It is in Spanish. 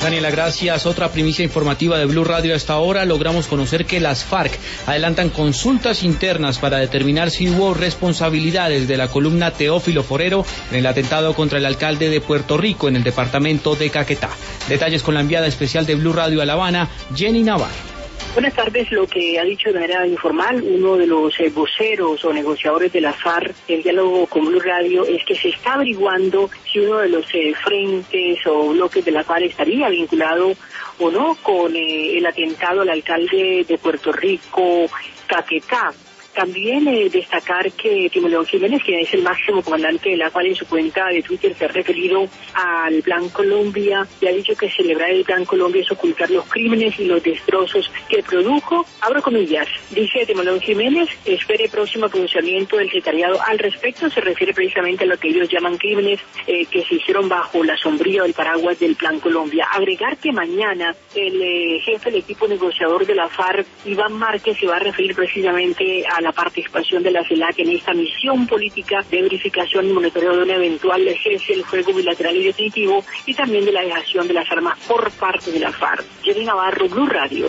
Daniela, gracias. Otra primicia informativa de Blue Radio. Hasta ahora logramos conocer que las FARC adelantan consultas internas para determinar si hubo responsabilidades de la columna Teófilo Forero en el atentado contra el alcalde de Puerto Rico en el departamento de Caquetá. Detalles con la enviada especial de Blue Radio a La Habana, Jenny Navarro. Buenas tardes. Lo que ha dicho de manera informal uno de los voceros o negociadores de la FARC en diálogo con Blue Radio es que se está averiguando si uno de los frentes o bloques de la FARC estaría vinculado o no con el atentado al alcalde de Puerto Rico, Caquetá. También destacar que Timoteo Jiménez, quien es el máximo comandante de la FARC, en su cuenta de Twitter se ha referido al Plan Colombia y ha dicho que celebrar el Plan Colombia es ocultar los crímenes y los destrozos que produjo. Abro comillas, dice Timoteo Jiménez, espere próximo pronunciamiento del secretariado al respecto. Se refiere precisamente a lo que ellos llaman crímenes que se hicieron bajo la sombría del paraguas del Plan Colombia. Agregar que mañana el jefe del equipo negociador de la FARC, Iván Márquez, se va a referir precisamente a la participación de la CELAC en esta misión política de verificación y monitoreo de un eventual cese del fuego bilateral y definitivo y también de la dejación de las armas por parte de la FARC. Jenny Navarro, Blue Radio.